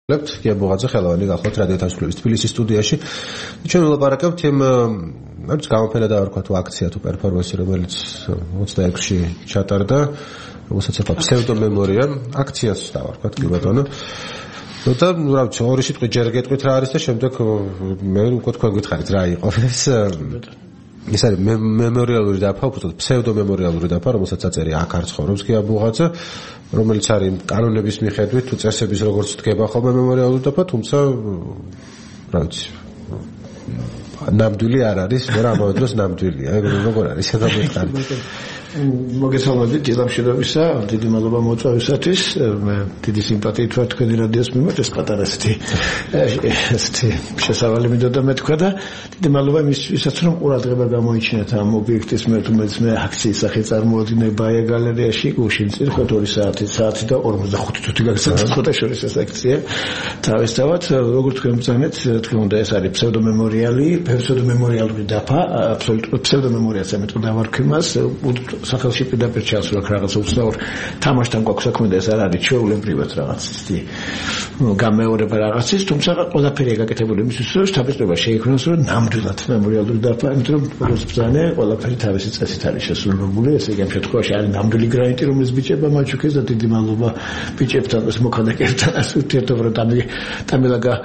ლებთ გიაბუღაძე ხელოვანი გახლავთ რადიო თავისუფლების თბილისის სტუდიაში. ჩვენ ვილაპარაკებთ იმ რაც გამოფენა დავარქვა თუ აქცია თუ პერფორმანსი, რომელიც 26-ში ჩატარდა, რომელსაც ახლა ფსევდომემორია აქციას დავარქვათ კი ბატონო. და რა ვიცი, ორი სიტყვით ჯერ გეტყვით რა არის და შემდეგ მე უკვე თქვენ გითხარით რა იყო ეს. ეს არის მემორიალური დაფა, უბრალოდ ფსევდომემორიალური დაფა, რომელსაც აწერი აქ არ ცხოვრობს გიაბუღაძე, რომელიც არის კანონების მიხედვით თუ წესების როგორც დგება ხოლმე მემორიალური დაფა, თუმცა რა ვიცი, ნამდვილი არ არის, მაგრამ ამავე დროს ნამდვილია. როგორ არის ეს გამოგიხარი? მოგესალმებით დილამშვიდობისა, დიდი მადლობა მოწვევისათვის. მე დიდი სიმპათიით ვარ თქვენი რადიოს მიმართ, ეს პატარა ესეთი შესავალი მინდოდა მე თქვა და დიდი მადლობა იმისთვისაც რომ ყურადღება გამოიჩინეთ ამ ობიექტის მე თუმცა მე აქციის სახით წარმოადგინე ბაია გალერეაში გუშინ წინ 2 საათი და 45 თვით გაგზავნა ხოთაშორის ეს აქცია. თავისთავად როგორც თქვენ ბრძანეთ, თქვენ უნდა ეს არის ფსევდომემორიალური დაფა, აბსოლუტურად ფსევდომემორიას ამიტომ დავარქვიმას სახელში პირდაპირ ჩასვლა რაღაცა უცნაურ თამაშთან გვაქვს საქმე და ეს არ არის ჩვეულებრივად რაღაც ისეთი გამეორება რაღაცის, თუმცა ყველაფერი გაკეთებული იმისთვის რომ შთაბეჭდილება შეიქმნას რომ ნამდვილად მემორიალური დაფა, იმიტომ რომ როგორც ბრძანე ყველაფერი თავისი წესით არის შესრულებული, ესე იგი ამ შემთხვევაში არის ნამდვილი გრანიტი რომელიც ბიჭებმა მაჩუქეს და დიდი მადლობა ბიჭებთან ეს მოქანდაკეებთან ურთიერთობა დამილაგა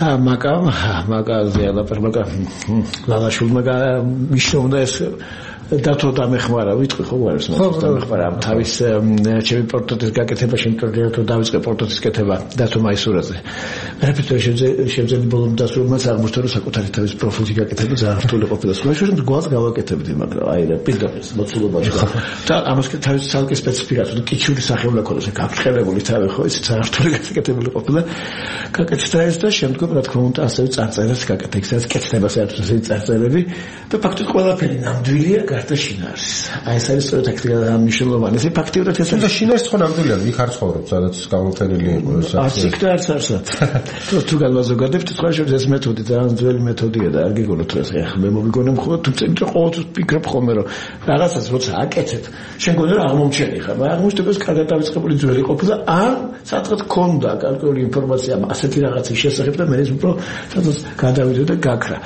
მაკაზე ალაპერმაკა ლალაშულმა მიშოვნა ეს დათო დამეხმარა ვიტყვი ხო არის დამეხმარა თავის ჩემი პორტრეტის გაკეთებაში იმიტომ რომ დავიწყე პორტრეტის კეთება დათო მაისურაძე რეპეტიტორი შემძელი ბოლომდე დასრულებაც აღმოჩნდა რომ საკუთარი თავის პროფილში გაკეთება ძალიან რთული ყოფილა სხვაშორის გვას გავაკეთებდი მაგრამ აი რა პირდაპირ მოცულობაში და ამას თავის ცალკე სპეციფიკად კიჩური სახეობა ქონდა გაფრთხილებული თავი ხო ეს ძალიან რთული გაკეთებული ყოფილა გაკეთდა ეს და შემდგომ რა თქმა უნდა ასევე წარწერაც გაკეთდა კეთდება საერთოდ ეს წარწერები და ფაქტობრივად ყველაფერი ნამდვილია გარდა შინაარსის. აი ეს არის სწორედ აქ მნიშვნელოვანი. ეს ფაქტიურად ეს და შინაარსი ხო ნამდვილია, იქ არ ცხოვრობს, სადაც გამოფენილი იყო ეს. არც იქ და არც არსად. თუ განვაზოგადებთ, თქვა შეიძლება ეს მეთოდი ძალიან ძველი მეთოდია და არ გიგონოთ ეს ახლა მე მომიგონე მხოლოდ თუმცა იმიტომ ყოველთვის ვფიქრობ ხოლმე რომ რაღაცას როცა აკეთებ, შენ გონდა რომ აღმოჩენი ხარ, მაგრამ აღმოჩნდება ეს კარგად დავიწყებული ძველი ყოფილა, არ სადღაც ქონდა გარკვეული ინფორმაცია ასეთი რაღაცის შესახებ და მე ეს უფრო სადღაც გადავიდე და გაქრა.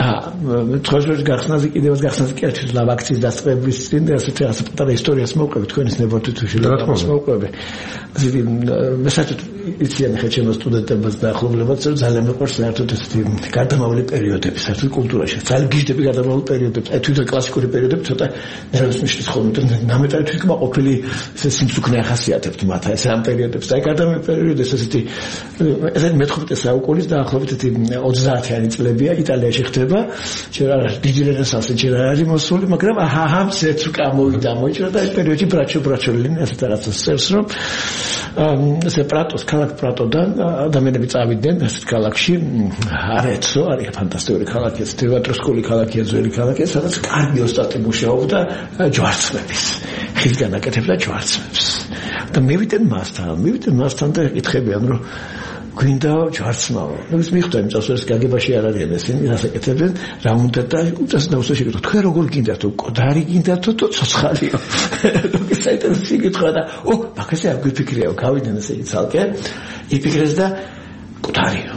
თქვა შეიძლება გახსნაზე კიდევაც გახსნაზე კი არის ლავაკ აქციის დასწრების წინ და ასეთი პატარა ისტორიას მოვყვებით თქვენის ნებართვით თუ შეიძლება მოვყვები. ასეთი მე საერთოდ იციან ხა ჩემს სტუდენტებსაც და ახლობლებსაც რომ ძალიან მეყვარს საერთოდ ესეთი გარდამავალი პერიოდები საერთოდ კულტურაში. ძალიან გიждები გარდამავალი პერიოდები. აი თვითონ კლასიკური პერიოდები ცოტა ნერვს მიშლის ხოლმე და ნამეტარი თვითონ ყოფილი ესე სიმსუქნე ახასიათებთ მათ ეს ამ პერიოდებს. აი გარდამავალი პერიოდი ესეთი მე-19 საუკუნის დაახლოებით 30-იანი წლებია იტალიაში ხდება. ჯერ არ არის დიდი რენესანსი ჯერ არ არის მოსული, მაგრამ ამცეც გამოვიდა მოიჭრა და ეს პერიოდი ბრაჩოლინი ასეთ რაღაცას წერს რომ ესე ქალაქ პრატოდან ადამიანები წავიდნენ ასეთ ქალაქში არეცო არის ფანტასტიკური ქალაქი ეს თეატროსკოლი ქალაქია ძველი ქალაქია სადაც კარგი ოსტატი მუშაობდა ჯვარცმების ხილგან აკეთებდა ჯვარცმებს და მივიდნენ მასთან და ეკითხებიან რომ გვინდა ჯვარცმაო. ნუ მიხვდა იმ წელს ეს გაგებაში არ არიან ესენი რასაკეთებენ, რა უნდა და უწას დაუსვა შეგეთო. თქვენ როგორ გინდათ თუ კოდარი გინდათ თუ ცოცხალიო. საინტერესო გითხრა და მაგაზე არ გვიფიქრიაო, გავიდნენ ესე იგი ცალკე. იფიქრეს და კოდარიო.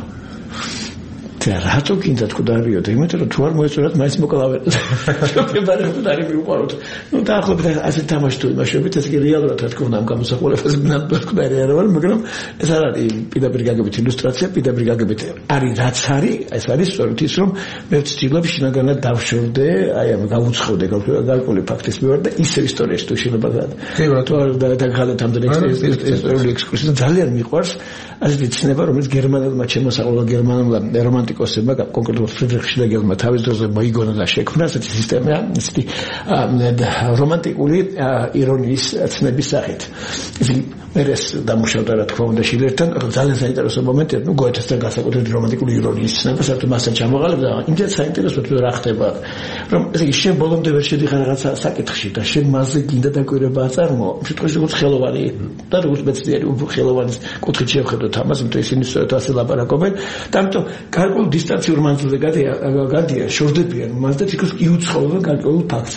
რატო გინდათ კოდარიო და იმიტომ რომ თუ არ მოეწონათ მაინც მოკლავენ. შეფებარე კოდარი მიუყვაროთ. ნუ დაახლოებით ასე თამაში თუ იმაშობით ეს კი რეალურად რა თქმა უნდა ამ გამოსახულებას ნამდვილად კოდარი არ ვარ, მაგრამ ეს არ არის პირდაპირ გაგებით ილუსტრაცია, პირდაპირ გაგებით არის რაც არის, ეს არის სწორედ ის რომ მე ვცდილობ შინაგანად დავშორდე, აი ამ გავუცხოდე გარკვეული ფაქტის მიმართ და ისევ ისტორიაში თუ შეიძლება და გადაგხადეთ ამდენი ისტორიული ექსკურსია ძალიან მიყვარს ასეთი ცნება რომელიც გერმანელმა შემოსაყოლა გერმანულმა რომანტიკოსებმა კონკრეტულად ფრიდრიხ შლეგელმა თავის დროზე მოიგონა და შექმნა ასეთი სისტემა ისეთი რომანტიკული ირონიის ცნების სახით ისინი მერეს დამუშავდა რა თქმა უნდა შილერთან ძალიან საინტერესო მომენტია ნუ გოეთესთან განსაკუთრებით რომანტიკული ირონიის ცნება საერთოდ მასთან ჩამოყალიბდა იმდენ საინტერესო თუ რა ხდება რომ ესე იგი შენ ბოლომდე ვერ შედიხარ რაღაცა საკითხში და შენ მასზე გინდა დაკვირვება აწარმოო იმ შემთხვევაში როგორც ხელოვანი და როგორც მეცნიერი ხელოვანის კუთხით შევხედოთ ამას იმიტომ ისინი სწორედ ასე ლაპარაკობენ და ამიტომ გარკვეულ დისტანციურ მანძილზე გადიან შორდებიან მას და თითქოს იუცხოვებენ გარკვეულ ფაქტს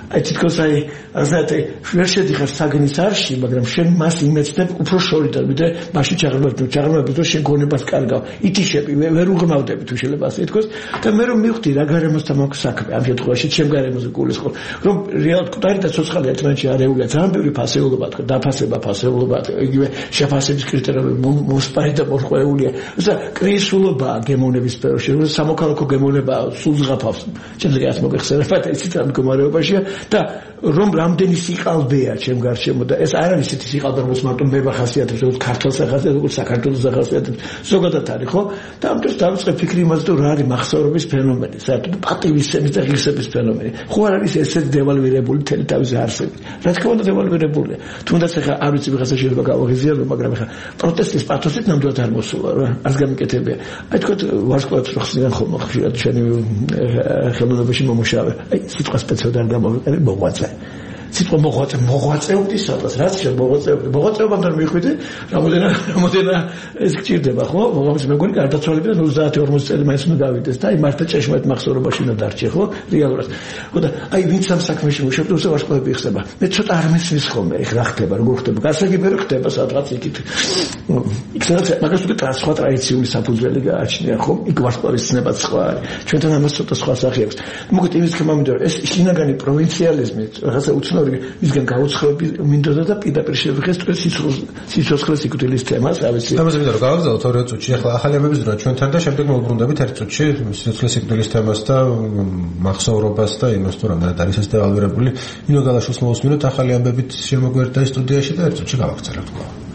აი თითქოს ასეთი ვერ შედიხარ საგნის არში, მაგრამ შენ მას იმეცნებ უფრო შორიდან, ვიდრე მაშინ ჩაღრმავდები, რომ შენ გონებას კარგავ, ითიშები, ვერ უღრმავდები თუ შეიძლება ასე ითქოს და მე რომ მივხვდი რა გარემოსთან მაქვს საქმე, ამ შემთხვევაში ჩემ გარემოზე გულისხმობ, რომ რეალურად კუტარი და ცოცხალი ერთმანეთში არეულია, ძალიან ბევრი ფასეულობა, დაფასება, ფასეულობა, იგივე შეფასების კრიტერიუმები მოსპარი და მოხვეულია. ისა კრიზისულობაა გემოვნების სფეროში, რომ სამოქალაქო გემოვნება სულ ზღაფავს. ჩემზე რაც მოგეხსენებათ, ისიც ამ მდგომარეობაშია და რომ რამდენი სიყალბეა ჩემ გარშემო და ეს არ არის ისეთი სიყალბე, როგორც მარტო მე ვახასიათებს, როგორც ქართლს ახასიათებს, როგორც საქართველოს ახასიათებს, ზოგადად არის, ხო? და ამ დროს დავიწყე ფიქრი იმაზე, რომ რა არის მახსოვრობის ფენომენი, საერთოდ პატივისცემის და ღირსების ფენომენი. ხო არ არის ესეც დევალვირებული თელი თავისი არსებით. რა თქმა უნდა დევალვირებულია. თუნდაც ახლა არ ვიცი ვიღაცა შეიძლება გავაღიზიანო, მაგრამ ახლა პროტესტის პათოსით ნამდვილად არ მოსულა რა. არც გამიკეთებია. აი თქო ვარსკვლავებს რო ხსნიან ხოლმე ხშირად ჩვენი ხელოვნებაში მომუშავე. აი სიტყვა სპეციალურად არ გამოვიყენე მოღვაწე. სიტყვა მოღვაწეობდი სადღაც, რაც შემოღვაწეობდი. მოღვაწეობამდე მივხვდი, რამოდენა ეს გჭირდება, ხო? მოგვამის მეგონი გარდაცვალებიდან 30-40 წელი მაინც უნდა დავიდეს და აი მართლა ჭეშმარიტ მახსოვრობაში უნდა დარჩე, ხო? რეალურად. ხო და აი ვინც ამ საქმეში მუშაობს, უზე ვარსკვლავები იხსნება. მე ცოტა არ მესმის ხოლმე, ეხ რა ხდება, როგორ ხდება. გასაგებია რომ ხდება სადღაც იქით. იქ სადღაც მაგას უკვე სხვა ტრადიციული საფუძველი გააჩნია, ხო? იქ ვარსკვლავის ცნებაც სხვა არის. ჩვენთან ამას ცოტა სხვა სახე აქვს. მოკლედ იმის თქმა მინდა რომ ეს შინაგანი პროვინციალიზმი რაღაცა უცნაური მისგან გაუცხოები მინდოდა და პირდაპირ შევიხეს სიცოცხლის სიკვდილის თემას, რა ვიცი. ამაზე მინდა რომ გავაგზავნოთ 2 წუთში. ახლა ახალი ამბების დრო ჩვენთან და შემდეგ მოვუბრუნდებით 1 წუთში სიცოცხლის სიკვდილის თემას და მახსოვრობას და იმას თუ რამდენად არის ეს დევალვირებული. ნინო გალაშვილს მოვუსმინოთ ახალი ამბებით შემოგვერთა სტუდიაში და 1 წუთში გავაგზავნებთ.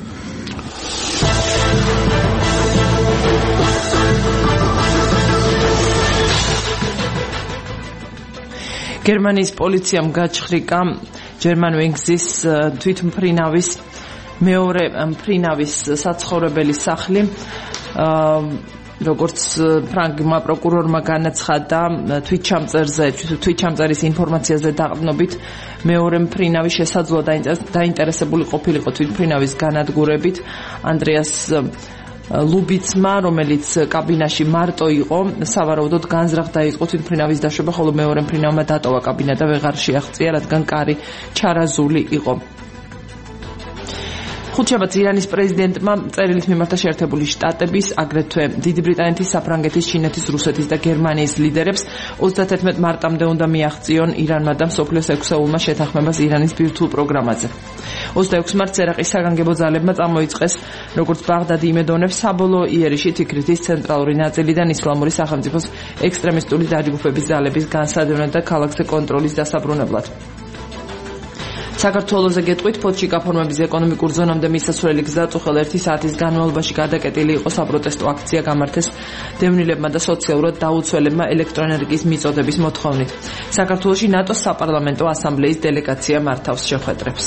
გერმანიის პოლიციამ გაჩხრიკა ჯერმანვინგზის თვითმფრინავის მეორე მფრინავის საცხოვრებელი სახლი, როგორც ფრანგმა პროკურორმა განაცხადა თვითჩამწერის ინფორმაციაზე დაყრდნობით, მეორე მფრინავი შესაძლოა დაინტერესებული ყოფილიყო თვითმფრინავის განადგურებით. andreas ლუბიცმა, რომელიც კაბინაში მარტო იყო, სავარაუდოდ განზრახ დაიწყო თვითმფრინავის დაშვება, ხოლო მეორე მფრინავმა დატოვა კაბინა და ვეღარ შეაღწია, რადგან კარი ჩარაზული იყო. ხუთშაბათს ირანის პრეზიდენტმა წერილით მიმართა შეერთებული შტატების, აგრეთვე დიდი ბრიტანეთის, საფრანგეთის, ჩინეთის, რუსეთის და გერმანიის ლიდერებს 31 მარტამდე უნდა მიაღწიონ ირანმა და მსოფლიოს 6-ულმა შეთანხმებას ირანის ბირთვულ პროგრამაზე. 26 მარტს ერაყის საგანგებო ძალებმა წამოიწყეს, როგორც ბაღდადი იმედოვნებს, საბოლოო იერიში თიქრეთის ცენტრალური ნაწილიდან ისლამური სახელმწიფოს ექსტრემისტული დაჯგუფების ძალების განსადევნად და ქალაქზე კონტროლის დასაბრუნებლად. საქართველოზე გეტყვით, ფოთში გაფორმების ეკონომიკურ ზონამდე მისასვლელი გზა წუხელ 1 საათის განმავლობაში გადაკეტილი იყო. საპროტესტო აქცია გამართეს დევნილებმა და სოციალურად დაუცველებმა ელექტროენერგიის მიწოდების მოთხოვნით. საქართველოში ნატოს საპარლამენტო ასამბლეის დელეგაცია მართავს შეხვედრებს.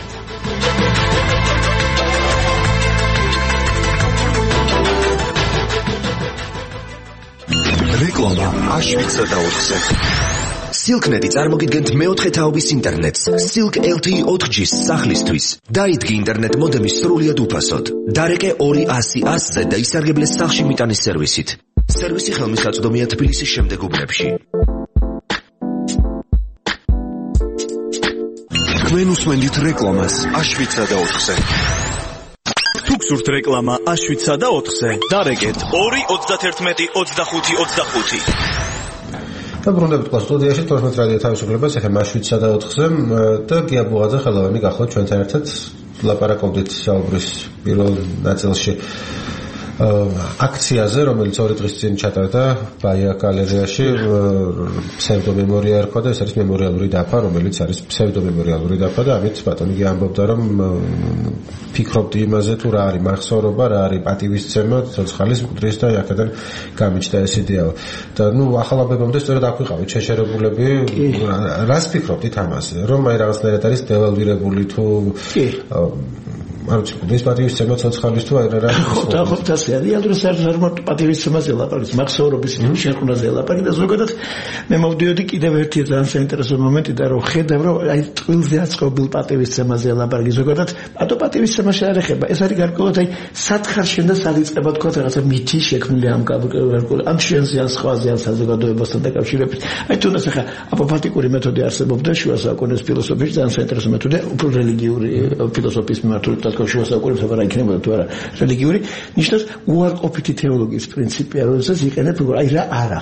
რეკლამა აშვიცა და 4-ზე. Silk.net წარმოგიდგენთ მეოთხე თაობის ინტერნეტს Silk LTE 4G-ს სახლისთვის. დაიდგე ინტერნეტ მოდემი სრულიად უფასოდ. დარეკე 200-100-ზე და ისარგებლეს სახლში მიტანის სერვისით. სერვისი ხელმისაწვდომია თბილისის შემდეგ უბნებში. თქვენ უსმენთ რეკლამას აშვიცა და 4-ზე. თუ გსურთ რეკლამა აშვიცა და 4-ზე, დარეკეთ 2-91-25-25. და ბრუნდებით კლას სტუდიაში 12 რადიო თავისუფლებას ახლა მაშვიცა და 4-ზე და გია ბუღაძე ხელოვანი გახლავთ ჩვენთან ერთად. ლაპარაკობდით საუბრის პირველ ნაწილში აქციაზე, რომელიც 2 დღის წინ ჩატარდა ბაია გალერეაში, ფსევდომემორია ერქვა და ეს არის მემორიალური დაფა, რომელიც არის ფსევდომემორიალური დაფა და ამით ბატონი ამბობდა, რომ ფიქრობდი იმაზე თუ რა არის მახსოვრობა, რა არის პატივისცემა, ცოცხალის მკვდრის და აქედან გამიჩნდა ეს იდეა. და ახალ ამბებამდე სწორედ აქ ვიყავით შეშერებულები. რას ფიქრობდით ამაზე? რომ აი რაღაცნაირად არის დევალვირებული თუ არც ეს პატივისცემა ცოცხალის თუ არა ხო დასია რეალურად საერთოდ პატივისცემაზე ლაპარაკის მახსოვრობის შეხვედრაზე ლაპარაკი და ზოგადად მე მოვდიოდი კიდევ ერთი ძალიან საინტერესო მომენტი და რომ ხედავ რომ აი ტყილზე აწყობილ პატივისცემაზე ლაპარაკი ზოგადად პატო პატივისცემაში არ ეხება ეს არის გარკვეულად აი სათხარშენ და სადიწყება თქვა რაღაცა მითი შექმნილი ამ გარკვეულ ამ შენზე ან სხვაზე ან საზოგადოებასთან დაკავშირებით აი თუნდაც ახლა აპოფატიკური მეთოდი არსებობდა შუა საუკუნის ფილოსოფიაში ძალიან საინტერესო მეთოდია უფრო რელიგიური ფილოსოფიის მიმართული თქო შუა საუკუნეებში რა იქნებოდა თუ არა რელიგიური ნიშნავს უარყოფითი თეოლოგიის პრინციპია როდესაც იყენებ აი რა არ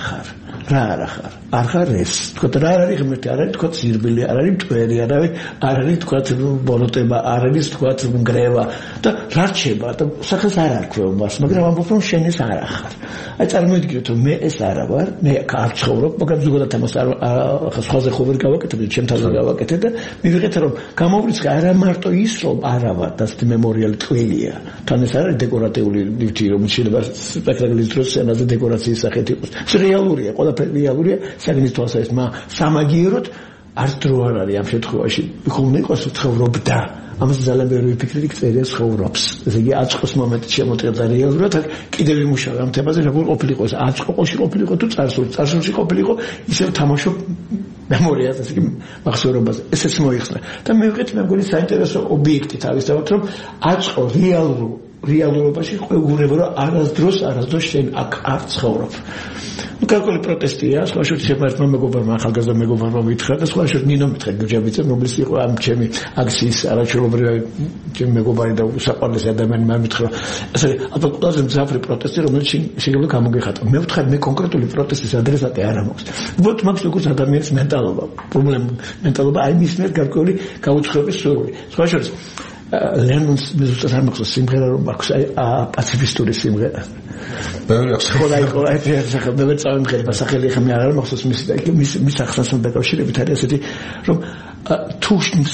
ახარ ეს თქო რა არის ღმერთი არ არის თქო ზირბილი არ არის მტვერი არ არის თქო ბოლოტება არ არის თქო ნგრევა და რა რჩება და სახელს არ არქვევ მას მაგრამ ამბობ რომ შენ ეს არ ახარ აი წარმოიდგინეთ რომ მე ეს არა ვარ მე არ ცხოვრობ მაგრამ ზოგადად ამას ახლა სხვაზე ხო ვერ გავაკეთებ ჩემთან გავაკეთე და მივიღეთ რომ გამოვრიცხე არა მარტო ის რომ არა ვარ და მემორიალი ტყილია თან ეს არის დეკორატიული ნივთი რომ შეიძლება სპექტაკლის დროს სცენაზე დეკორაციის სახით იყოს ეს რეალურია ყველაფერი რეალურია საგნის თვალსაზრისით სამაგიეროდ არც დრო არ არის ამ შემთხვევაში ხომ იყოს ცხოვრობდა ამას ძალიან ბევრი ვიფიქრდი წერია ცხოვრობს ესე იგი აწყოს მომენტი შემოწია და რეალურად კიდევ ვიმუშავე ამ თემაზე როგორ ყოფილიყო ეს აწყოში ყოფილიყო თუ წარსულში ყოფილიყო ისევ თამაშობ მემორიას ესე იგი მახსოვრობაზე ესეც მოიხსნა და მე ვიყით მე მგონი საინტერესო ობიექტი თავისთავად რომ აწყო რეალურობაში ყვეურება რომ არასდროს შენ აქ არ ცხოვრობ გარკვეული პროტესტია, სხვა შორის შემართმა მეგობარმა, ახალგაზრდა მეგობარმა მითხრა და სხვა შორის ნინო მითხრა გიჯაბიცემ, რომლის იყო ამ ჩემი აქციის არაჩვეულებრივი ჩემი მეგობარი და საყვარლესი ადამიანი მითხრა. ასე ალბათ ყველაზე მძაფრი პროტესტი, რომელიც შეიძლება გამოგეხატა. მე ვთქვი, მე კონკრეტული პროტესტის ადრესატი არ მაქვს. უბრალოდ მაქვს როგორც ადამიანის მენტალობა, მენტალობა აი მის მიერ გარკვეული გაუცხოების სურვილი. სხვა შორის ლენონს მე ზუსტად არ მახსოვს სიმღერა რომ აქვს აი პაციფისტური სიმღერა. ბევრი აქვს. ხო აი ეს მე ვერ წავიმღერება სახელი ხა მე არ მახსოვს მის ახსნასთან დაკავშირებით არის ესეთი რომ თუ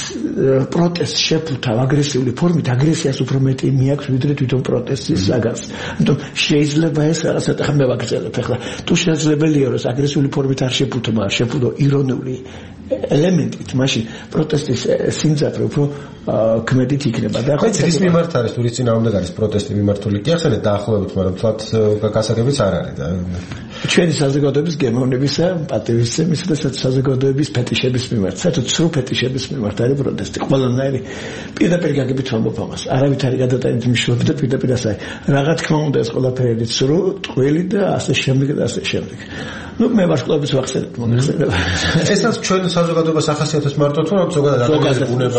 პროტესტ შეფუთავ აგრესიული ფორმით აგრესიას უფრო მეტი მიაქვს ვიდრე თვითონ პროტესტის საგანს. ამიტომ შეიძლება ეს რაღაცა ხა მე ვაგრძელებ ახლა თუ შესაძლებელია რომ აგრესიული ფორმით არ შეფუთო ირონიული ელემენტით მაშინ პროტესტის სიმძაფრე უფრო ქმედით იქნება და ხო ის მიმართ არის თუ რის წინააღმდეგ არის პროტესტი მიმართული კი ახსენეთ დაახლოებით მაგრამ თვათ გასაგებიც არ არის და ჩვენი საზოგადოების გემოვნებისა პატივისცემისა და საზოგადოების ფეტიშების მიმართ საერთოდ სრულ ფეტიშების მიმართ არის პროტესტი ყველანაირი პირდაპირ გაგებით ვამბობ ამას არავით არის გადატანით მნიშვნელობა და პირდაპირ ასე რაღა თქმა უნდა ეს ყველაფერი სრულ ტყვილი და ასე შემდეგ და ასე შემდეგ ну მე ვარსკვლავებს ვახსენებ მომხსენება ესაც ჩვენ საზოგადოებას ახასიათებს მარტო თუ რომ ზოგადად უნება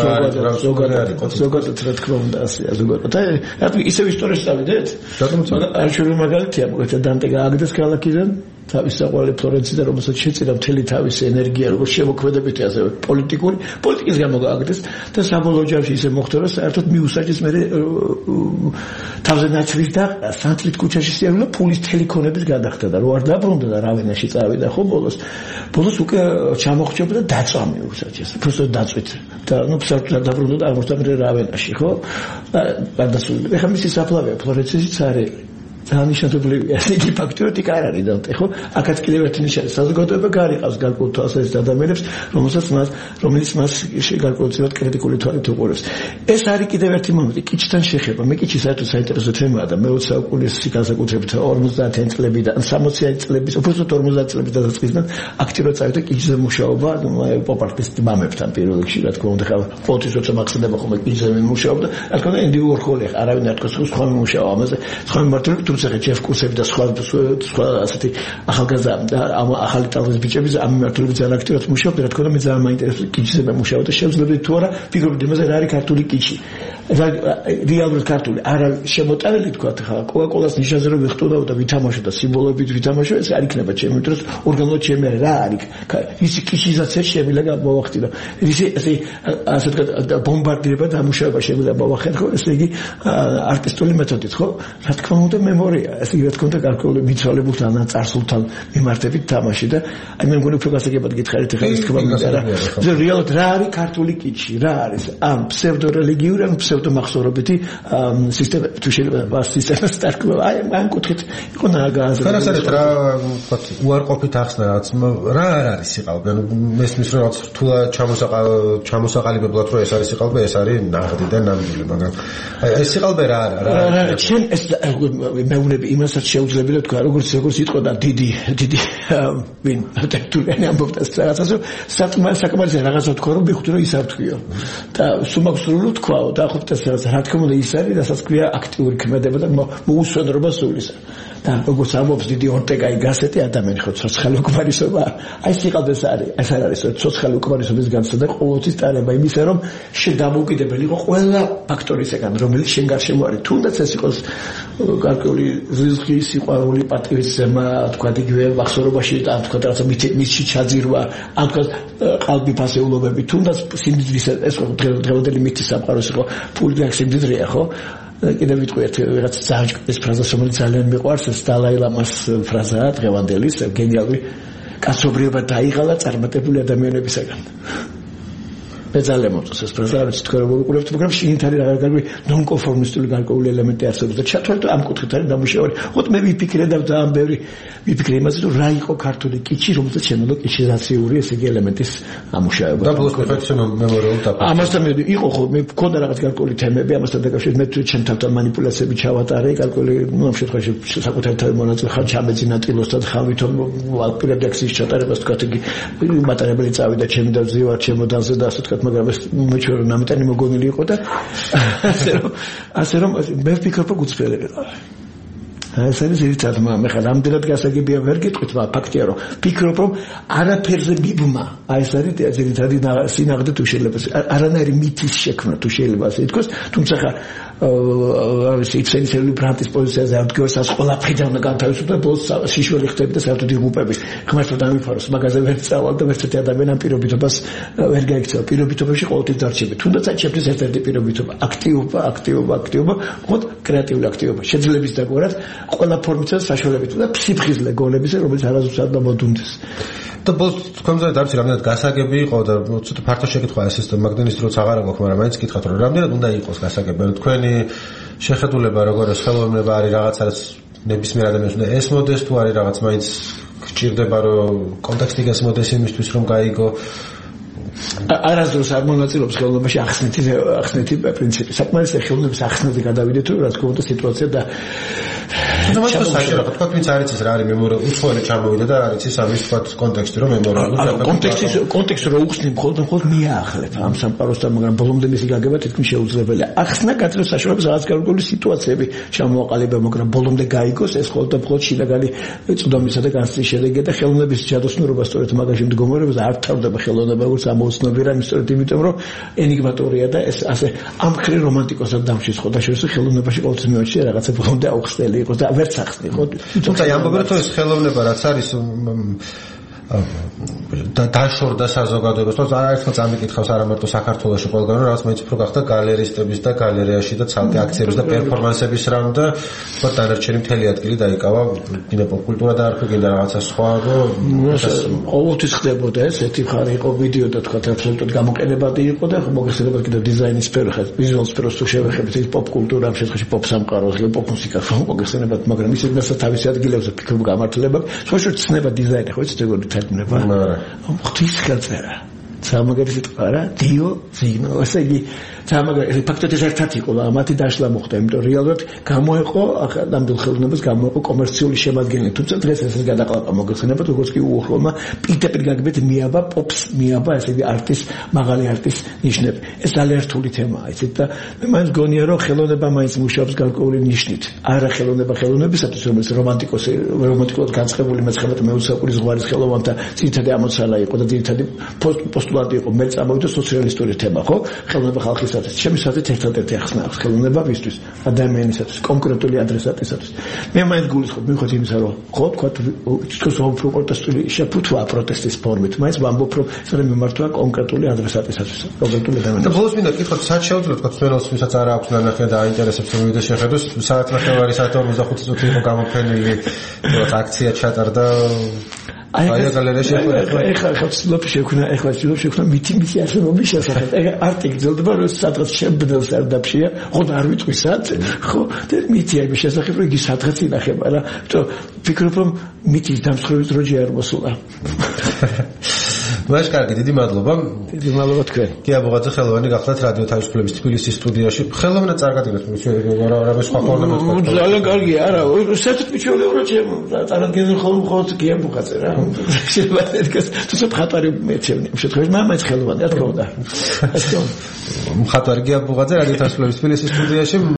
ზოგადად რა თქმა უნდა ასეა ზოგადად აი ისევ ისტორიას წავიდეთ არ შეიძლება მაგალითია მოკლედ დანტე გააგდეს ქალაქიდან თავის საყვარელი ფლორენციდან რომელსაც შეწირა მთელი თავისი ენერგია როგორც შემოქმედებითი ასევე პოლიტიკის გამო გააგდეს და საბოლოო ჯამში ისე მოხდა რომ საერთოდ მიუსაჯეს მე თავზე ნაცვლის და სანთლით ქუჩაში შეერულა ფულის თელიქონების გადახდა და რო არ დაბრუნდა და რავენაში წავიდა ხო ბოლოს უკვე ჩამოხრჩება და დაწვა მიუსაჯეს просто დაწვით და ნუ საერთოდ დაბრუნდა და არ მოსდამრე რავენაში ხო გარდასული ეხლა მისი საფლავია ფლორენციის არის დანიშნულებია იგი ფაქტურად იქ არ არის და ხო აქაც კიდევ ერთი ნიშანი საზოგადოება გარიყავს გარკვეულ თვალსაზრისით ადამიანებს რომელიც მას გარკვეულწილად კრიტიკული თვალით უყურებს ეს არის კიდევ ერთი მომენტი კიჩთან შეხება მე კიჩი საერთოდ საინტერესო თემაა და მე 20 საუკუნის განსაკუთრებით 50-იანი წლებიდან 60-იანი წლების უბრალოდ 50 წლების დასაწყისიდან აქტიურად წავიდა კიჩზე მუშაობა პოპ-არტის მამებთან პირველ რიგში რა თქმა უნდა ხა ყოველთვის როცა მახსენდება ხოლმე კიჩზე მუშაობდა რა თქმა უნდა ენდი უორჰოლი არავინ არ თქოს სხვა მუშაობა ამაზე სხვა მიმართულებით თუმცა ჯეფ კურსები და სხვა ასეთი ახალგაზრდა ამ ახალი ტალღის ბიჭები ამ მიმართულებით ძალიან აქტიურად მუშაობდნენ რა თქმა უნდა მე ძალიან მაინტერესებს კიჩზე მუშაობა და შევძლებდი თუ არა ფიგურები იმაზე რა არის ქართული კიჩი რეალურად ქართული არა შემოტანილი თქვა ხა კოკაკოლას ნიშანზე რომ ვიხტუნავ და ვითამაშო და სიმბოლოებით ვითამაშო ეს არ იქნება ჩემი დროს ორგანულად ჩემი რა არის ისი კიჩიზაცია შემიძლია მოვახდინო ისი ასე ვთქვათ ბომბარდირება და მუშაობა შემიძლია მოვახერხო ესე იგი არტისტული მეთოდით ხო რა თქმა უნდა მემორია ესე იგი რა თქმა უნდა გარკვეული მიცვალებულთან ან წარსულთან მიმართებით თამაში და აი მე მგონი უფრო გასაგებად გითხარით ახლა ის თქვა მინდა რა რეალურად რა არის ქართული კიჩი რა არის ამ ფსევდორელიგიური ან უსწრებთ მახსოვრობითი სისტემა თუ შეიძლება სისტემას დარქმევა ამ კუთხით იყო ნაგაზი ფერასერეთ რა ვთქვათ უარყოფით ახსნა რაც რა არ არის სიყალბე ანუ მესმის რომ რაც რთულა ჩამოსაყალიბებლად რომ ეს არის სიყალბე ეს არის ნაღდი და ნამდვილი მაგრამ აი ეს სიყალბე რა არის ჩვენ ეს მეუბნები იმასაც შეუძლებელი თქვა როგორც იყო და დიდი ვინ ტექტურიანი ამბობდა რაღაცას რომ საკმარისია რაღაცა თქვა რომ მიხუთი რომ ის არ თქვიო და სუმაქსრული თქვაო და ხო ეს რა თქმა უნდა ის არის რასაც ქვია აქტიური ქმედება და მოუსვენრობა სულისა და როგორც ამბობს დიდი ორტეგაი გასეტი ადამიანი ხო ცოცხალი უკმარისობა აი სიყალბეს არის ეს არ არის ცოცხალი უკმარისობის განცდა და ყოველთვის ტარება იმისა რომ შედამოუკიდებელი იყო ყველა ფაქტორისგან რომელიც შენ გარშემო არის თუნდაც ეს იყოს გარკვეული რიზკი სიყვარული პატივისცემა თქვა იგივე ვახსოვობაში ან თქვა რაღაცა მითი ჩაძირვა ან თქვა ყალბი ფასეულობები თუნდაც სიმძვრის ეს ხო დღევანდელი მითი სამყაროს იყო ფული და სიმძვრია ხო კიდევ ვიტყვი რაღაც ეს ფრაზა რომელიც ძალიან მიყვარს ეს დალაი ლამას ფრაზაა დღევანდელი გენიალური კაცობრიობა დაიღალა წარმატებული ადამიანებისაგან მე ძალიან მოწონს ეს ფრაზა რაც თქვენ რომ უყურებთ მაგრამ შინით არის რაღაც ნონკონფორმისტული გარკვეული ელემენტი არსებობს და ჩათვალეთ ამ კუთხით არის დამუშავებული ხოთ მე ვიფიქრე და ძალიან ბევრი ვიფიქრე იმაზე რომ რა იყო ქართული კიჩი რომელსაც შემოდო კიჩიზაციური ესე იგი ელემენტის ამუშავება და ბლოს პროფესიონალ მემორიალ და ამასთან მე იყო ხო მე მქონდა რაღაც გარკვეული თემები ამასთან დაკავშირებით მე ჩემ თავთან манипуляციები ჩავატარე გარკვეული ამ შემთხვევაში საკუთარი თავი მონაწილე ხარ ჩამეძინა ტილოსთან ხარ ვითომ ალპირებდი აქციის ჩატარებას თქვა იგი მატარებელი წავიდა ჩემი და ზივარ ჩემოდანზე და ასე თქვა მაგრამ ეს მეჩვერო ნამტანი მოგონილი იყო და ასე რომ მე ვფიქრობ რომ გუწფელები ყავ ეს არის ერთად მე ხარ ამდენად გასაგებია ვერ გიტყვით მაგრამ ფაქტია რომ ვფიქრობ რომ არაფერზე მიბმა აი ეს არის ერთადი სინაღდე თუ შეიძლება არანაირი მითის შექმნა თუ შეიძლება ასე ითქვას თუმცა ხა ისინი ბრანტის პოზიციაზე ამდგეს ას ყველაფრიდან განთავისუფლდა ბოლოს სიშველი ხდები და საერთოდ იღუპები ღმერთო დამიფაროს მაგაზე ვერ წავალ და ვერცერთი ადამიანი ამ პირობითობას ვერ გაიქცევა პირობითობაში ყოველთვის დარჩები თუნდაც აჩებდეს ერთ-ერთი პირობითობა აქტივობა ხოთ კრეატიული აქტივობა შეძლების დაგვარად ყველა ფორმისაა საშუალებით და ფსიფხიზლე გონებისა რომელიც არასდროს არ დამოდუნდეს და ბოლოს თქვენზე დარჩი რამდენად გასაგები იყო და ცოტა ფართო შეკითხვა ეს მაგდენის დროც აღარ აქვს მაგრამ მაინც გითხრათ რომ რამდენად უნდა იყოს გასაგები თქვენი შეხედულება როგორც ხელოვნება არის რაღაცას ნებისმიერ ადამიანს უნდა ესმოდეს თუ არის რაღაც მაინც გჭირდება რომ კონტექსტი გასმოდეს იმისთვის რომ გაიგო არასდროს არ მონაწილეობს ხელოვნებაში ახსნეთი პრინციპი საკმარისია ხელოვნების ახსნაზე გადავიდეთ რომ რა თქმა უნდა სიტუაცია და თუმცა საჭირო თქვა ვინც არის ეს რა არის მემორიალი უცხოელი ჩამოვიდა და არის ის ამის თქვა კონტექსტი რომ მემორიალი კონტექსტი რო უხსნი მხოლოდ მიაახლეთ ამ სამყაროსთან მაგრამ ბოლომდე მისი გაგება თითქმის შეუძლებელია ახსნა გაძლევს საშუალებას რაღაც გარკვეული სიტუაციები ჩამოაყალიბება მაგრამ ბოლომდე გაიგოს ეს მხოლოდ შინაგანი წვდომისა და განცდის შედეგია და ხელოვნების ჯადოსნურობა სწორედ მაგაში მდგომარეობაზე არ თავდება ხელოვნება როგორც ამოუცნობი რამე სწორედ იმიტომ რომ ენიგმატორია და ეს ასე ამ ხრი რომანტიკოსად დამშის ხო და შეიძლება ხელოვნებაში ყოველთვის მეოჩია რაღაცა ბოლომდე აუხსნელი იყოს და ვერც ახსნი ხო თუმცა ამბობენ რომ ეს ხელოვნება რაც არის და დაშორდა საზოგადოებას თორე არაერთხელ წამიკითხავს არა მარტო საქართველოში ყველგან რომ რაღაც მეც უფრო გახდა გალერისტების და გალერეაში და ცალკე აქციების და პერფორმანსების რამ და თქო დანარჩენი მთელი ადგილი დაიკავა კიდე პოპკულტურა და არქო კიდე რაღაცა სხვა ყოველთვის ხდებოდა ეს ერთი ხარი იყო ვიდეო და თქვა აბსოლუტურად გამოყენებადი იყო და მოგეხსენებათ კიდე დიზაინის სფერო ხა ვიზუალ სფეროს თუ შევეხებით ეს პოპკულტურა ამ შემთხვევაში პოპ სამყარო პოპ მუსიკა მოგეხსენებათ მაგრამ ისე თავისი ადგილებზე ფიქრობ გამართლება სხვა ცნება დიზაინი ხო იცით როგორ თარგმნება ღვთის ხელწერა სამაგერი სიტყვა რა დიო ზინო ესე იგი სამაგერი ფაქტობრივად ეს ერთად იყო ამათი დაშლა მოხდა იმიტომ რეალურად გამოეყო ნამდვილ ხელოვნებას გამოეყო კომერციული შემადგენელი თუმცა დღეს ეს გადაყლაპა მოგეხსენებათ როგორც კი უახლომა პირდაპირ გაგებით მიაბა პოპს მიაბა ესე იგი არტის მაღალი არტის ნიშნები ეს ძალიან რთული თემაა იცით და მე მაინც გონია რომ ხელოვნება მაინც მუშაობს გარკვეული ნიშნით არა ხელოვნებისათვის რომელიც რომანტიკულად განწყებული მე-19 საუკუნის ზღვარის ხელოვანთა ძირითადი ამოცანა იყო და ძირითადი პოსტულატი იყო მე წამოვიდა სოციალისტური თემა ხო ხელოვნება ხალხის ჩემი საზრით ერთადერთი ახსნა აქვს ხელოვნებისთვის ადამიანისათვის კონკრეტული ადრესატისათვის მე მაინც გულისხმობ მივხვდი იმისა რომ ხო თქვა თვითონ უფრო პროტესტული შეფუთვა პროტესტის ფორმით მაინც ვამბობ რომ ეს მიმართვა კონკრეტული ადრესატისათვის კონკრეტული ადამიანის და ბოლოს მინდა კითხოთ სად შეუძლოთ თქვა თმენელს ვისაც არ აქვს ნანახი და აინტერესებს რომ მივიდეს შეხედოს საათნახევარი საათ 45 წუთი იყო გამოფენილი აქცია ჩატარდა აი გალერეაში ეხლა ცდილობ შექმნა მითი არსებობის შესახებ. არტი გძელდება რომ სადღაც შემბნელ სარდაფშია, ხო და არ ვიტყვი სად, ხო და მითი არის შესახებ რომ იგი სადღაც ინახება რა. ვფიქრობ რომ მითის დამსხვრევით როჯი არ მოსულა. მაშ კარგი, დიდი მადლობა. დიდი მადლობა თქვენ. კი აბოღაძე ხელოვანი გახდათ რადიო თავისუფლების თბილისის სტუდიაში. ხელოვანა წარგადგინეთ რა სხვა ფორმა თქვა. ძალიან კარგი არა, საერთოდ მიჩვეულებრო ჩემ წარგადგენ ხოლმე კი აბოღაძე რა. შეიძლება თუცა მხატვარი მეცემნი. შემთხვევაში მამაც ხელოვანი რა თქმა უნდა. მხატვარი კი აბოღაძე რადიო თავისუფლების თბილისის სტუდიაში